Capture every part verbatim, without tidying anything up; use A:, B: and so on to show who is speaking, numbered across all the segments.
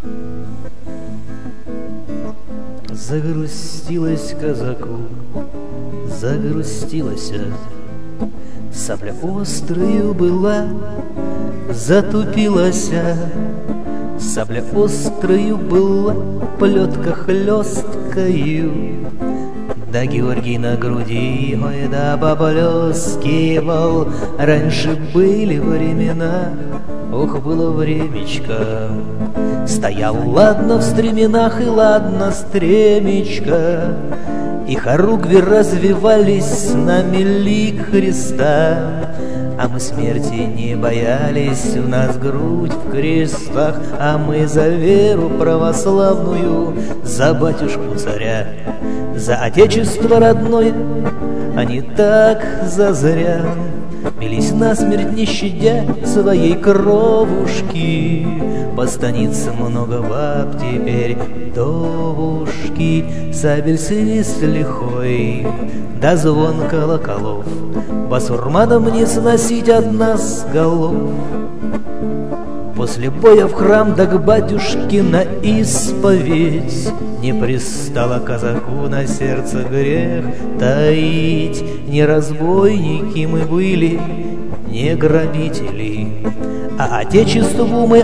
A: Загрустилась казаку, загрустилась, сабля острою была, затупилась. Сабля острою была, плетка хлесткою, да Георгий на груди, ой, да поблескивал. Раньше были времена, ох, было времечко. Стоял ладно в стременах и ладно стремечко, и хоругви развивались с нами лик Христа. А мы смерти не боялись, у нас грудь в крестах, а мы за веру православную, за батюшку царя, за отечество родное, а не так зазря. Бились насмерть, не щадя своей кровушки. По станице много баб теперь довушки. Сабель свист лихой, да звон колоколов басурманам не сносить от нас голов. После боя в храм да к батюшке на исповедь не пристало казаку на сердце грех таить. Не разбойники мы были, не грабители, а отечеству мы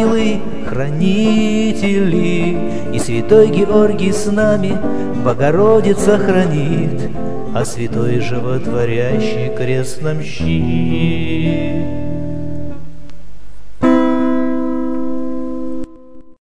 A: ангелы-хранители. И святой Георгий с нами Богородица хранит, а святой животворящий крест нам щит.